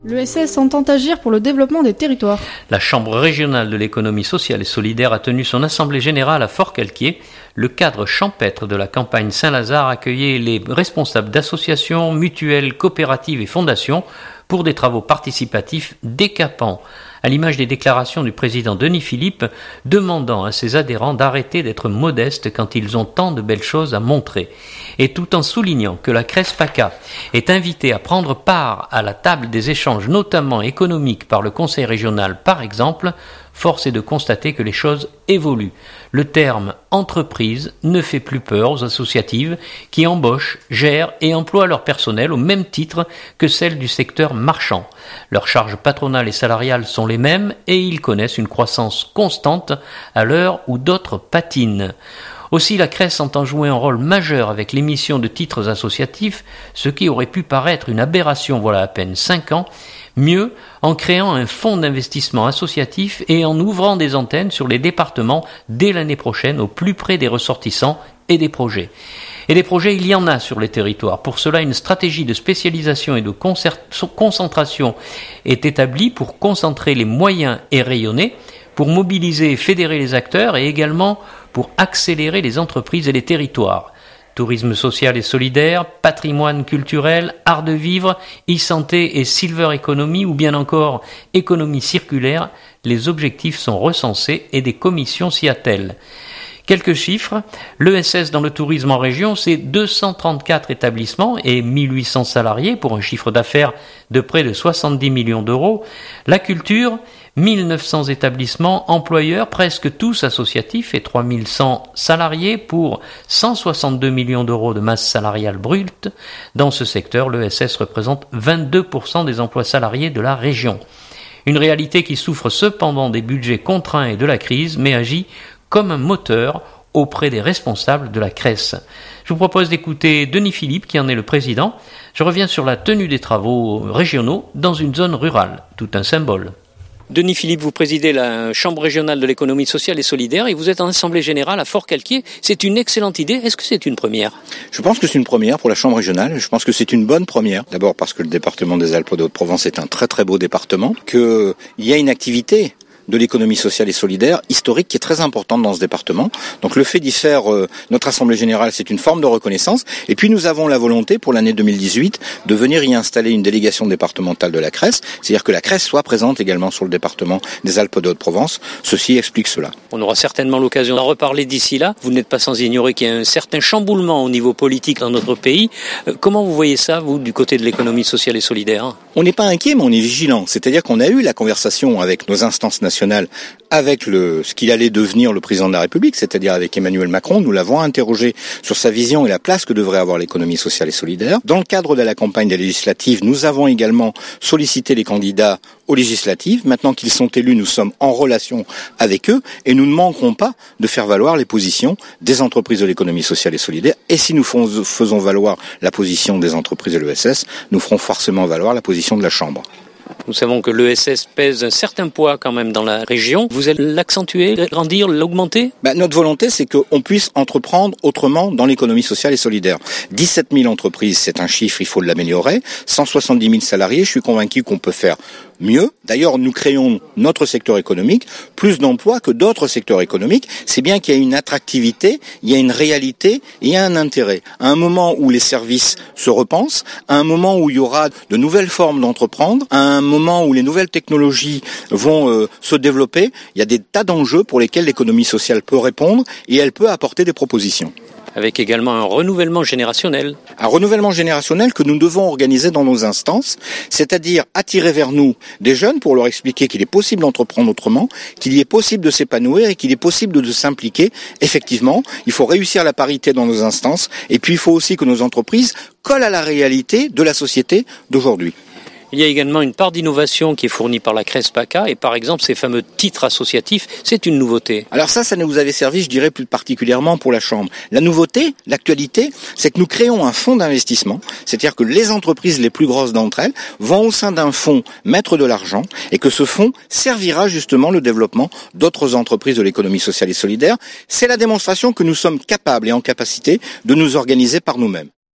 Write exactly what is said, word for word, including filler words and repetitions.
L'E S S entend agir pour le développement des territoires. La Chambre régionale de l'économie sociale et solidaire a tenu son assemblée générale à Forcalquier. Le cadre champêtre de la campagne Saint-Lazare accueillait les responsables d'associations, mutuelles, coopératives et fondations pour des travaux participatifs décapants, à l'image des déclarations du président Denis Philippe demandant à ses adhérents d'arrêter d'être modestes quand ils ont tant de belles choses à montrer. Et tout en soulignant que la CRESPACA est invitée à prendre part à la table des échanges notamment économiques par le Conseil régional par exemple, force est de constater que les choses évoluent. Le terme « entreprise » ne fait plus peur aux associatives qui embauchent, gèrent et emploient leur personnel au même titre que celles du secteur marchand. Leurs charges patronales et salariales sont les mêmes et ils connaissent une croissance constante à l'heure où d'autres patinent. Aussi, la C R E S entend jouer un rôle majeur avec l'émission de titres associatifs, ce qui aurait pu paraître une aberration voilà à peine cinq ans, mieux en créant un fonds d'investissement associatif et en ouvrant des antennes sur les départements dès l'année prochaine au plus près des ressortissants et des projets. Et des projets, il y en a sur les territoires. Pour cela, une stratégie de spécialisation et de concert- concentration est établie pour concentrer les moyens et rayonner, pour mobiliser et fédérer les acteurs et également pour accélérer les entreprises et les territoires. Tourisme social et solidaire, patrimoine culturel, art de vivre, e-santé et silver economy ou bien encore économie circulaire, les objectifs sont recensés et des commissions s'y attellent. Quelques chiffres, l'E S S dans le tourisme en région, c'est deux cent trente-quatre établissements et mille huit cents salariés pour un chiffre d'affaires de près de soixante-dix millions d'euros. La culture, mille neuf cents établissements, employeurs presque tous associatifs et trois mille cent salariés pour cent soixante-deux millions d'euros de masse salariale brute. Dans ce secteur, l'E S S représente vingt-deux pour cent des emplois salariés de la région. Une réalité qui souffre cependant des budgets contraints et de la crise, mais agit comme un moteur auprès des responsables de la C R E S. Je vous propose d'écouter Denis Philippe, qui en est le président. Je reviens sur la tenue des travaux régionaux dans une zone rurale, tout un symbole. Denis Philippe, vous présidez la Chambre régionale de l'économie sociale et solidaire et vous êtes en assemblée générale à Forcalquier. C'est une excellente idée. Est-ce que c'est une première ? Je pense que c'est une première pour la Chambre régionale. Je pense que c'est une bonne première. D'abord parce que le département des Alpes de Haute-Provence est un très très beau département, qu'il y a une activité de l'économie sociale et solidaire historique qui est très importante dans ce département. Donc le fait d'y faire euh, notre assemblée générale, c'est une forme de reconnaissance. Et puis nous avons la volonté pour l'année deux mille dix-huit de venir y installer une délégation départementale de la C R E S, c'est-à-dire que la C R E S soit présente également sur le département des Alpes de Haute-Provence. Ceci explique cela. On aura certainement l'occasion d'en reparler d'ici là. Vous n'êtes pas sans ignorer qu'il y a un certain chamboulement au niveau politique dans notre pays. Euh, comment vous voyez ça, vous, du côté de l'économie sociale et solidaire ? On n'est pas inquiet, mais on est vigilant. C'est-à-dire qu'on a eu la conversation avec nos instances nationales, avec le, ce qu'il allait devenir le président de la République, c'est-à-dire avec Emmanuel Macron. Nous l'avons interrogé sur sa vision et la place que devrait avoir l'économie sociale et solidaire. Dans le cadre de la campagne des législatives, nous avons également sollicité les candidats aux législatives. Maintenant qu'ils sont élus, nous sommes en relation avec eux et nous ne manquerons pas de faire valoir les positions des entreprises de l'économie sociale et solidaire. Et si nous faisons valoir la position des entreprises de l'E S S, nous ferons forcément valoir la position de la Chambre. Nous savons que l'E S S pèse un certain poids quand même dans la région. Vous allez l'accentuer, l'agrandir, l'augmenter ? Ben, notre volonté, c'est qu'on puisse entreprendre autrement dans l'économie sociale et solidaire. dix-sept mille entreprises, c'est un chiffre, il faut l'améliorer. cent soixante-dix mille salariés, je suis convaincu qu'on peut faire mieux. D'ailleurs, nous créons notre secteur économique, plus d'emplois que d'autres secteurs économiques. C'est bien qu'il y a une attractivité, il y a une réalité et il y a un intérêt. À un moment où les services se repensent, à un moment où il y aura de nouvelles formes d'entreprendre, à un moment où les nouvelles technologies vont euh, se développer, il y a des tas d'enjeux pour lesquels l'économie sociale peut répondre et elle peut apporter des propositions. Avec également un renouvellement générationnel. Un renouvellement générationnel que nous devons organiser dans nos instances, c'est-à-dire attirer vers nous des jeunes pour leur expliquer qu'il est possible d'entreprendre autrement, qu'il y est possible de s'épanouir et qu'il est possible de s'impliquer. Effectivement, il faut réussir la parité dans nos instances et puis il faut aussi que nos entreprises collent à la réalité de la société d'aujourd'hui. Il y a également une part d'innovation qui est fournie par la CRESPACA et par exemple ces fameux titres associatifs, c'est une nouveauté. Alors ça, ça nous avait servi, je dirais plus particulièrement pour la Chambre. La nouveauté, l'actualité, c'est que nous créons un fonds d'investissement, c'est-à-dire que les entreprises les plus grosses d'entre elles vont au sein d'un fonds mettre de l'argent et que ce fonds servira justement le développement d'autres entreprises de l'économie sociale et solidaire. C'est la démonstration que nous sommes capables et en capacité de nous organiser par nous-mêmes.